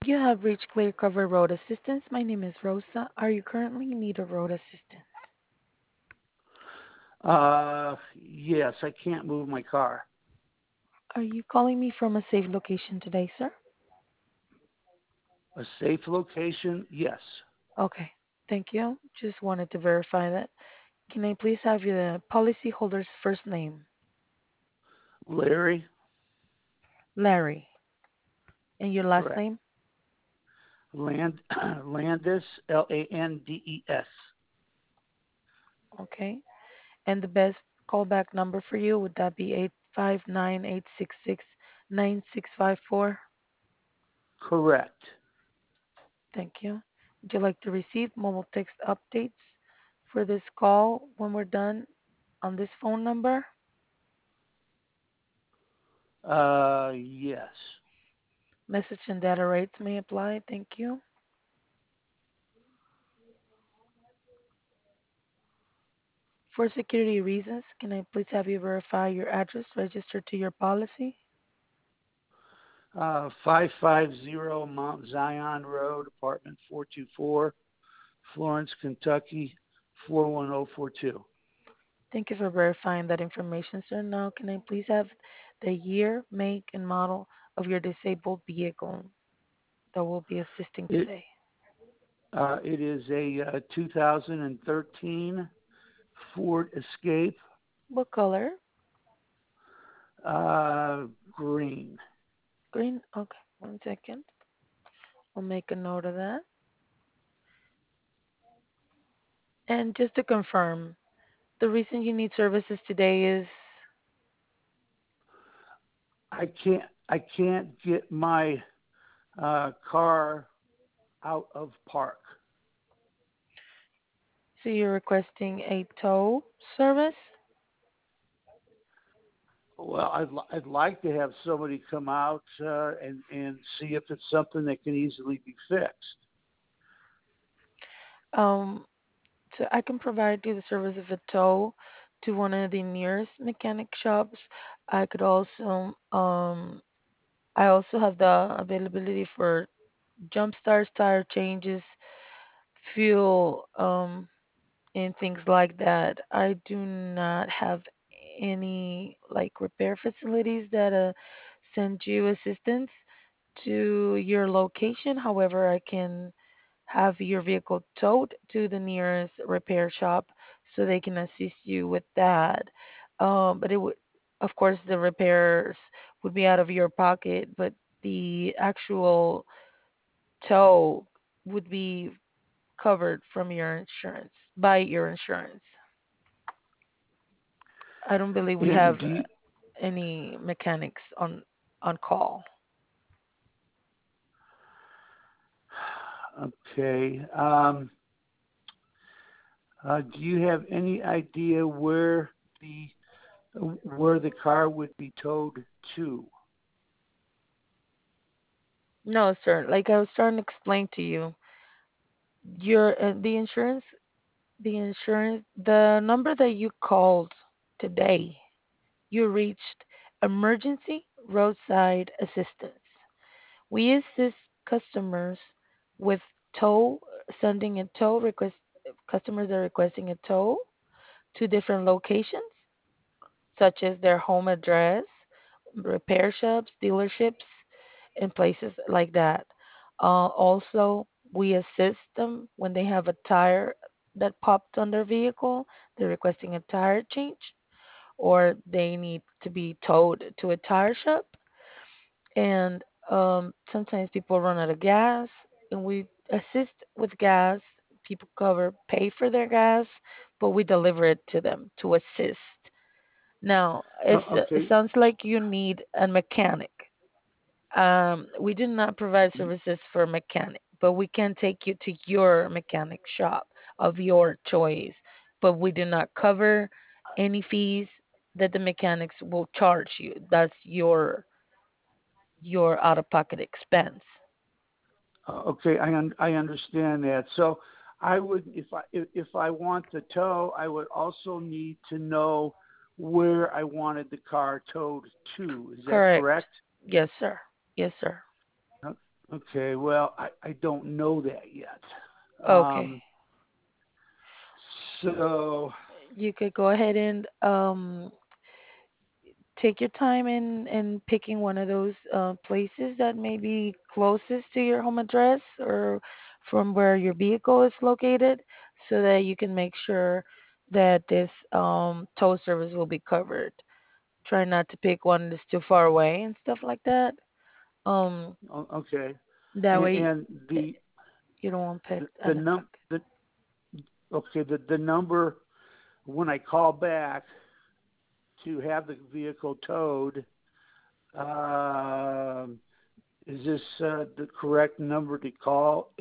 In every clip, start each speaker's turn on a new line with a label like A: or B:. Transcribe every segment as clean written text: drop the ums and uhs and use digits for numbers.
A: You have reached Clear Cover Road Assistance. My name is Rosa. Are you currently in need of road assistance?
B: Yes, I can't move my car.
A: Are you calling me from a safe location today, sir?
B: A safe location? Yes.
A: Okay, thank you. Just wanted to verify that. Can I please have the policyholder's first name?
B: Larry?
A: Larry. And your last
B: Correct.
A: name?
B: Landis, Landes.
A: Okay. And the best callback number for you, would that be 859-866-9654?
B: Correct.
A: Thank you. Would you like to receive mobile text updates for this call when we're done on this phone number?
B: Yes.
A: Message and data rates may apply. Thank you. For security reasons, can I please have you verify your address registered to your policy?
B: 550 Mount Zion Road, apartment 424, Florence, Kentucky, 41042.
A: Thank you for verifying that information, sir. Now, can I please have the year, make, and model of your disabled vehicle that will be assisting
B: It,
A: today?
B: it is a 2013 Ford Escape,
A: What color?
B: green.
A: Green? Okay, one second. I'll make a note of that. And just to confirm, the reason you need services today is
B: I can't get my car out of park.
A: so you're requesting a tow service?
B: Well, I'd like to have somebody come out and see if it's something that can easily be fixed.
A: Um, so I can provide you the service of a tow to one of the nearest mechanic shops. I could also, I also have the availability for jump starts, tire changes, fuel, and things like that. I do not have any like repair facilities that send you assistance to your location. However, I can have your vehicle towed to the nearest repair shop so they can assist you with that. But it would, of course, the repairs would be out of your pocket, but the actual tow would be covered from your insurance by your insurance. I don't believe we have
B: And do you,
A: any mechanics on call.
B: okay. Do you have any idea the where the car would be towed to?
A: No, sir. Like I was trying to explain to you, your the number that you called today, you reached emergency roadside assistance. We assist customers with tow, sending a tow request. Customers are requesting a tow to different locations, such as their home address, repair shops, dealerships, and places like that. Also, we assist them when they have a tire that popped on their vehicle, they're requesting a tire change, or they need to be towed to a tire shop. And sometimes people run out of gas, and we assist with gas. People pay for their gas, but we deliver it to them to assist. Now, it
B: Okay.
A: sounds like you need a mechanic. We do not provide services for a mechanic, but we can take you to your mechanic shop of your choice. But we do not cover any fees that the mechanics will charge you. That's your out-of-pocket expense.
B: Okay, I understand that. So I would, if I want the tow, I would also need to know where I wanted the car towed to. Is that
A: Correct.
B: correct?
A: Yes, sir. Yes, sir.
B: Okay, well, I don't know that yet.
A: Okay.
B: Um, so,
A: You could go ahead and take your time in picking one of those places that may be closest to your home address or from where your vehicle is located so that you can make sure that this tow service will be covered. Try not to pick one that's too far away and stuff like that. Um,
B: okay,
A: that way
B: and
A: you don't want to pay
B: the
A: out of
B: num
A: pocket.
B: the okay the number when I call back to have the vehicle towed. Um, is this the correct number to call?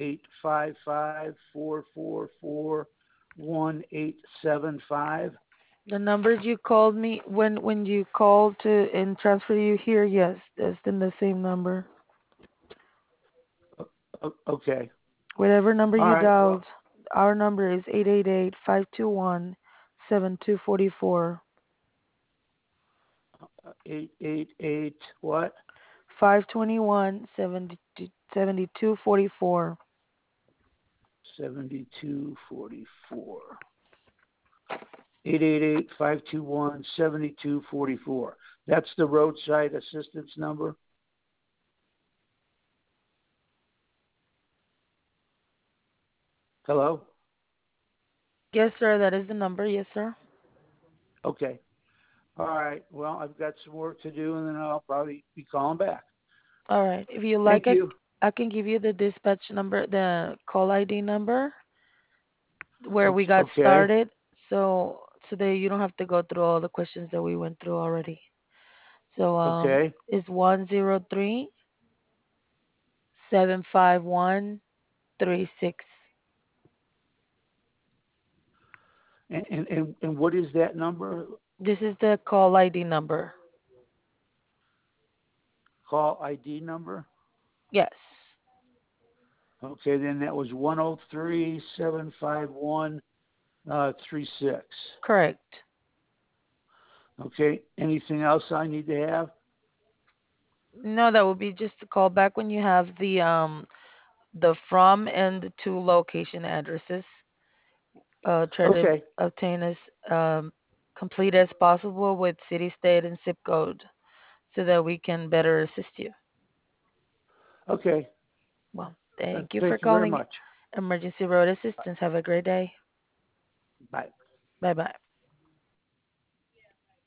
B: 855-444-1875.
A: The numbers you called me when you called to and transfer you here, yes, that's in the same number.
B: Okay.
A: Whatever number
B: All
A: you
B: right.
A: dialed,
B: Well,
A: our number is 888-521-7244.
B: 888 what?
A: 521 7244.
B: 7244. 888-521-7244. That's the roadside assistance number. Hello?
A: Yes, sir, that is the number. Yes, sir.
B: Okay. All right. Well, I've got some work to do, and then I'll probably be calling back.
A: All right. If you like,
B: Thank you.
A: I can give you the dispatch number, the call ID number where we got
B: Okay.
A: started, so that you don't have to go through all the questions that we went through already. So
B: Okay.
A: it's 103-751-36.
B: And what is that number?
A: This is the call ID number.
B: Call ID number?
A: Yes,
B: Okay, then that was 103-751-36.
A: correct.
B: Okay. Anything else I need to have?
A: No, that would be just a call back when you have the from and the to location addresses. Try to
B: Okay.
A: obtain as complete as possible with city, state, and zip code so that we can better assist you.
B: Okay.
A: Well, thank you for
B: Thank you very
A: calling
B: much.
A: Emergency Road Assistance. Have a great day.
B: Bye.
A: Bye bye.